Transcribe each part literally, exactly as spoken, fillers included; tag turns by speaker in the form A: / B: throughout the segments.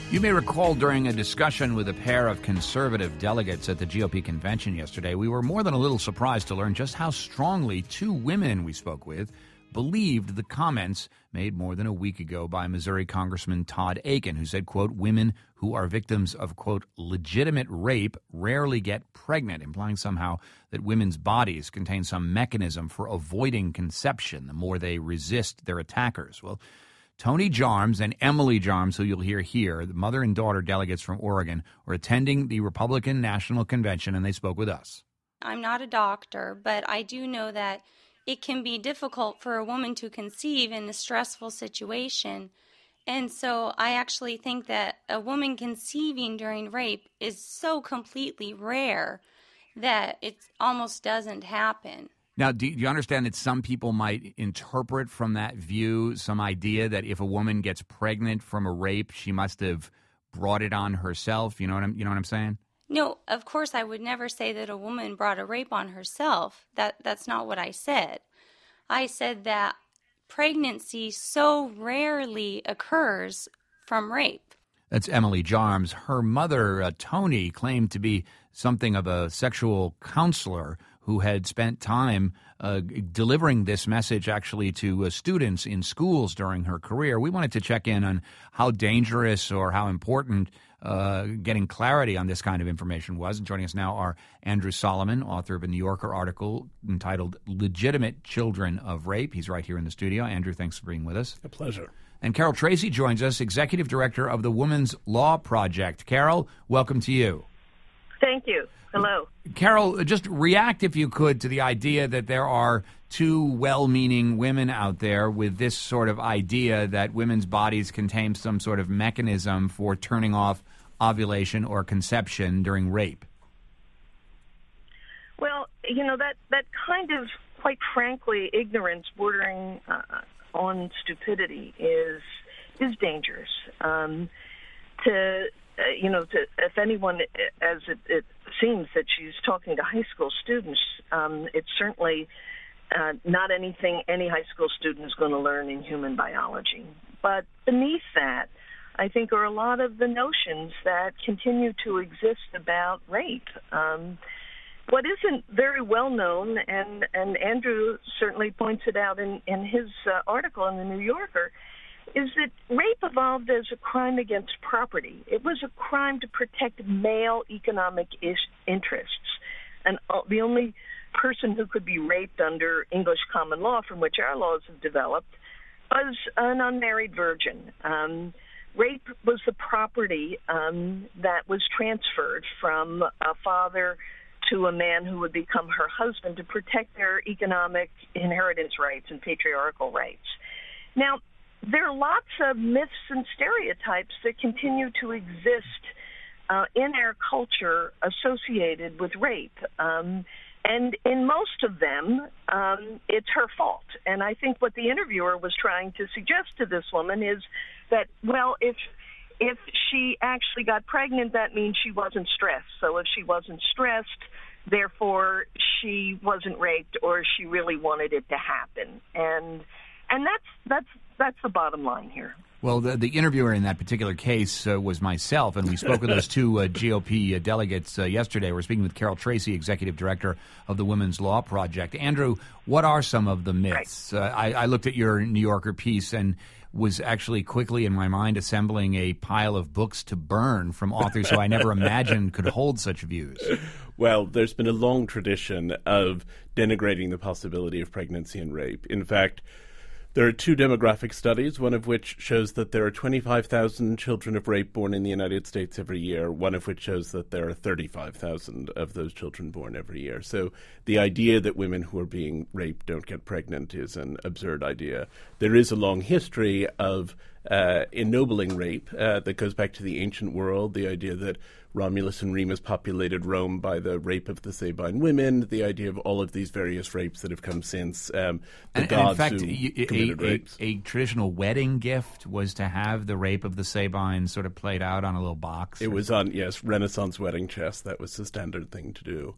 A: You may recall during a discussion with a pair of conservative delegates at the G O P convention yesterday, we were more than a little surprised to learn just how strongly two women we spoke with believed the comments made more than a week ago by Missouri Congressman Todd Akin, who said, quote, women who are victims of, quote, legitimate rape rarely get pregnant, implying somehow that women's bodies contain some mechanism for avoiding conception the more they resist their attackers. Well, Tony Jarms and Emily Jarms, who you'll hear here, the mother and daughter delegates from Oregon, were attending the Republican National Convention, and they spoke with us.
B: I'm not a doctor, but I do know that it can be difficult for a woman to conceive in a stressful situation. And so I actually think that a woman conceiving during rape is so completely rare that it almost doesn't happen.
A: Now, do you understand that some people might interpret from that view some idea that if a woman gets pregnant from a rape, she must have brought it on herself? You know what I'm, you know what I'm saying?
B: No, of course I would never say that a woman brought a rape on herself. That that's not what I said. I said that pregnancy so rarely occurs from rape.
A: That's Emily Jarms. Her mother, uh, Tony, claimed to be something of a sexual counselor who had spent time uh, delivering this message actually to uh, students in schools during her career. We wanted to check in on how dangerous or how important uh, getting clarity on this kind of information was. And joining us now are Andrew Solomon, author of a New Yorker article entitled Legitimate Children of Rape. He's right here in the studio. Andrew, thanks for being with us.
C: A pleasure.
A: And Carol Tracy joins us, executive director of the Women's Law Project. Carol, welcome to you.
D: Thank you. Hello.
A: Carol, just react, if you could, to the idea that there are two well-meaning women out there with this sort of idea that women's bodies contain some sort of mechanism for turning off ovulation or conception during rape.
D: Well, you know, that, that kind of, quite frankly, ignorance bordering uh, on stupidity is is dangerous. Um, to Uh, you know, to, if anyone, as it, it seems that she's talking to high school students, um, it's certainly uh, not anything any high school student is going to learn in human biology. But beneath that, I think, are a lot of the notions that continue to exist about rape. Um, what isn't very well known, and, and Andrew certainly points it out in, in his uh, article in the New Yorker, is that rape evolved as a crime against property. It was a crime to protect male economic ish interests. And the only person who could be raped under English common law, from which our laws have developed, was an unmarried virgin. Um, rape was the property um, that was transferred from a father to a man who would become her husband to protect their economic inheritance rights and patriarchal rights. Now, there are lots of myths and stereotypes that continue to exist uh, in our culture associated with rape. Um, and in most of them, um, it's her fault. And I think what the interviewer was trying to suggest to this woman is that, well, if if she actually got pregnant, that means she wasn't stressed. So if she wasn't stressed, therefore she wasn't raped, or she really wanted it to happen. And and that's that's that's the bottom line here.
A: Well, the, the interviewer in that particular case uh, was myself, and we spoke with those two uh, G O P uh, delegates uh, yesterday. We're speaking with Carol Tracy, executive director of the Women's Law Project. Andrew, what are some of the myths? Right. Uh, I, I looked at your New Yorker piece and was actually quickly in my mind assembling a pile of books to burn from authors who I never imagined could hold such views.
C: Well, there's been a long tradition of denigrating the possibility of pregnancy and rape. In fact, there are two demographic studies, one of which shows that there are twenty-five thousand children of rape born in the United States every year, one of which shows that there are thirty-five thousand of those children born every year. So the idea that women who are being raped don't get pregnant is an absurd idea. There is a long history of uh, ennobling rape uh, that goes back to the ancient world, the idea that Romulus and Remus populated Rome by the rape of the Sabine women, the idea of all of these various rapes that have come since, um, the
A: and,
C: gods
A: and in fact,
C: who
A: a,
C: committed
A: a,
C: rapes.
A: A, a traditional wedding gift was to have the rape of the Sabines sort of played out on a little box.
C: It was on, yes, Renaissance wedding chest. That was the standard thing to do.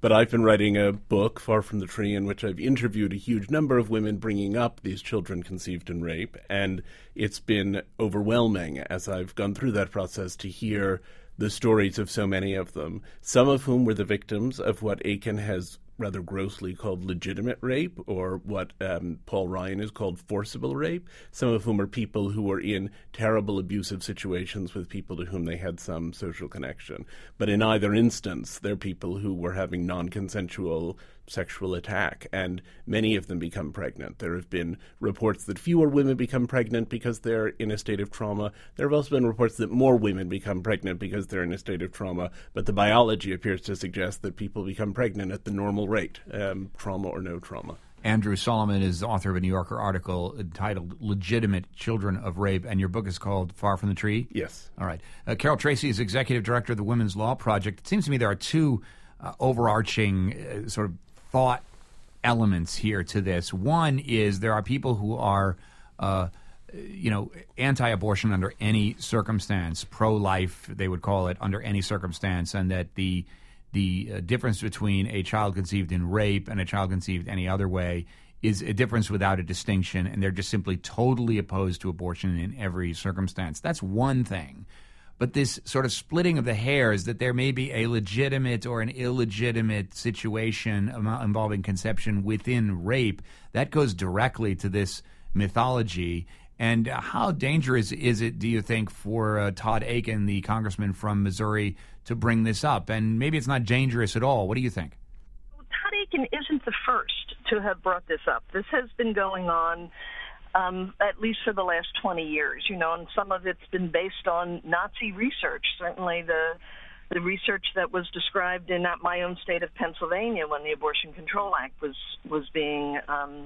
C: But I've been writing a book, Far From the Tree, in which I've interviewed a huge number of women bringing up these children conceived in rape, and it's been overwhelming as I've gone through that process to hear the stories of so many of them, some of whom were the victims of what Aiken has rather grossly called legitimate rape, or what um, Paul Ryan has called forcible rape, some of whom are people who were in terrible abusive situations with people to whom they had some social connection. But in either instance, they're people who were having non-consensual sexual attack, and many of them become pregnant. There have been reports that fewer women become pregnant because they're in a state of trauma. There have also been reports that more women become pregnant because they're in a state of trauma, but the biology appears to suggest that people become pregnant at the normal rate, um, trauma or no trauma.
A: Andrew Solomon is author of a New Yorker article entitled Legitimate Children of Rape, and your book is called Far From the Tree?
C: Yes.
A: All right. Uh, Carol Tracy is executive director of the Women's Law Project. It seems to me there are two uh, overarching uh, sort of thought elements here to this. One is there are people who are, uh, you know, anti-abortion under any circumstance, pro-life, they would call it, under any circumstance, and that the the uh, difference between a child conceived in rape and a child conceived any other way is a difference without a distinction, and they're just simply totally opposed to abortion in every circumstance. That's one thing. But this sort of splitting of the hairs that there may be a legitimate or an illegitimate situation involving conception within rape, that goes directly to this mythology. And how dangerous is it, do you think, for uh, Todd Akin, the congressman from Missouri, to bring this up? And maybe it's not dangerous at all. What do you think?
D: Well, Todd Akin isn't the first to have brought this up. This has been going on Um, at least for the last twenty years, you know, and some of it's been based on Nazi research. Certainly the the research that was described in my own state of Pennsylvania when the Abortion Control Act was, was being um,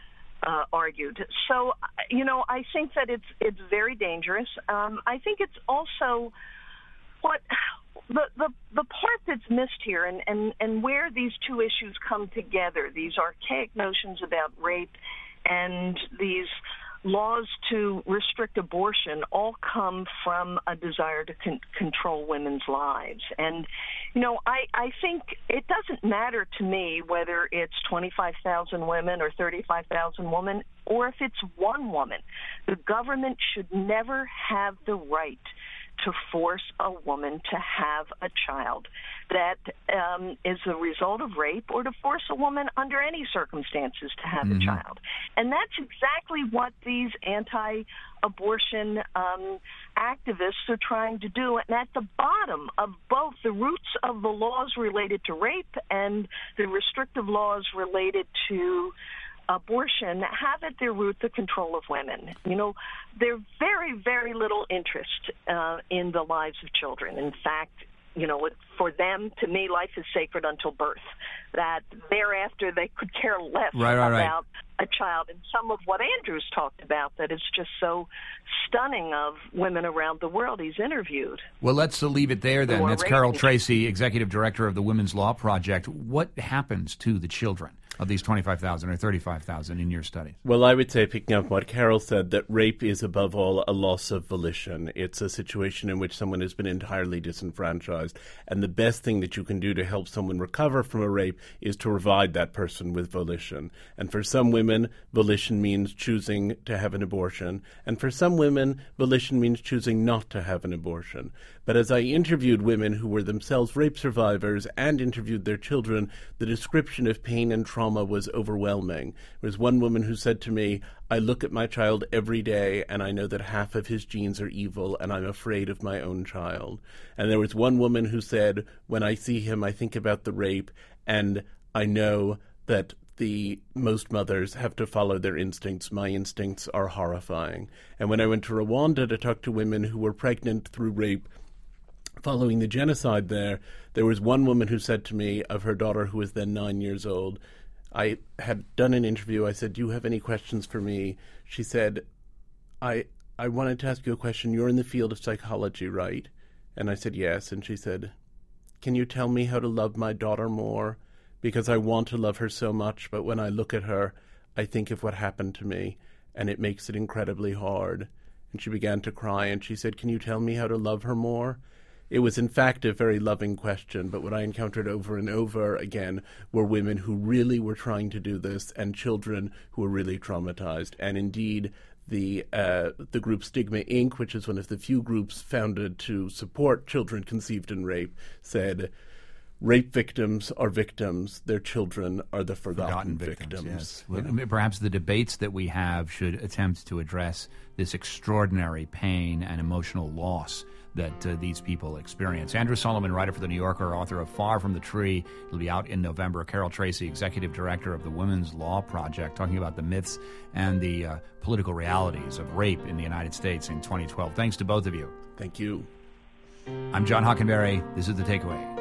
D: uh, argued. So, you know, I think that it's it's very dangerous. Um, I think it's also what the, the the part that's missed here, and, and, and where these two issues come together, these archaic notions about rape and these laws to restrict abortion, all come from a desire to con- control women's lives. And, you know, I, I think it doesn't matter to me whether it's twenty-five thousand women or thirty-five thousand women, or if it's one woman. The government should never have the right to force a woman to have a child that um, is the result of rape, or to force a woman under any circumstances to have mm-hmm. a child. And that's exactly what these anti-abortion um, activists are trying to do. And at the bottom of both the roots of the laws related to rape and the restrictive laws related to abortion have at their root the control of women. You know, there's very, very little interest uh, in the lives of children. In fact, you know, for them, to me, life is sacred until birth. That thereafter they could care less
A: right, right,
D: about
A: right.
D: a child. And some of what Andrew's talked about that is just so stunning of women around the world he's interviewed.
A: Well, let's uh, leave it there then. That's
D: raising.
A: Carol Tracy, executive director of the Women's Law Project. What happens to the children of these twenty-five thousand or thirty-five thousand in your studies?
C: Well, I would say, picking up what Carol said, that rape is above all a loss of volition. It's a situation in which someone has been entirely disenfranchised. And the best thing that you can do to help someone recover from a rape is to provide that person with volition. And for some women, volition means choosing to have an abortion. And for some women, volition means choosing not to have an abortion. But as I interviewed women who were themselves rape survivors and interviewed their children, the description of pain and trauma was overwhelming. There was one woman who said to me, I look at my child every day and I know that half of his genes are evil and I'm afraid of my own child. And there was one woman who said, when I see him, I think about the rape and I know that the most mothers have to follow their instincts. My instincts are horrifying. And when I went to Rwanda to talk to women who were pregnant through rape following the genocide there, there was one woman who said to me of her daughter, who was then nine years old, I had done an interview. I said, do you have any questions for me? She said, I I wanted to ask you a question. You're in the field of psychology, right? And I said, yes. And she said, can you tell me how to love my daughter more? Because I want to love her so much, but when I look at her, I think of what happened to me, and it makes it incredibly hard. And she began to cry, and she said, can you tell me how to love her more? it was in fact a very loving question, but what I encountered over and over again were women who really were trying to do this and children who were really traumatized. And indeed, the uh, the group Stigma Incorporated, which is one of the few groups founded to support children conceived in rape, said rape victims are victims, their children are the forgotten,
A: forgotten victims.
C: victims.
A: Yes. Well, perhaps the debates that we have should attempt to address this extraordinary pain and emotional loss that uh, these people experience. Andrew Solomon, writer for The New Yorker, author of Far from the Tree. It'll be out in November. Carol Tracy, executive director of the Women's Law Project, talking about the myths and the uh, political realities of rape in the United States in twenty twelve. Thanks to both of you.
C: Thank you.
A: I'm John Hockenberry. This is The Takeaway.